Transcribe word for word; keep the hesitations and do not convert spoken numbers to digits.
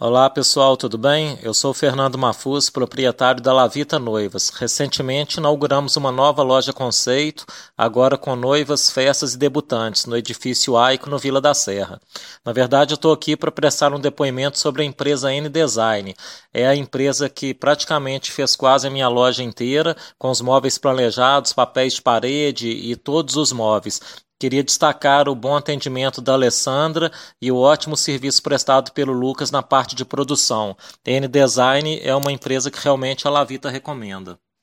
Olá pessoal, tudo bem? Eu sou o Fernando Mafuz, proprietário da Lavita Noivas. Recentemente inauguramos uma nova loja conceito, agora com noivas, festas e debutantes, no edifício Aico, no Vila da Serra. Na verdade, eu estou aqui para prestar um depoimento sobre a empresa N Design. É a empresa que praticamente fez quase a minha loja inteira, com os móveis planejados, papéis de parede e todos os móveis. Queria destacar o bom atendimento da Alessandra e o ótimo serviço prestado pelo Lucas na parte de produção. N Design é uma empresa que realmente a Lavita recomenda.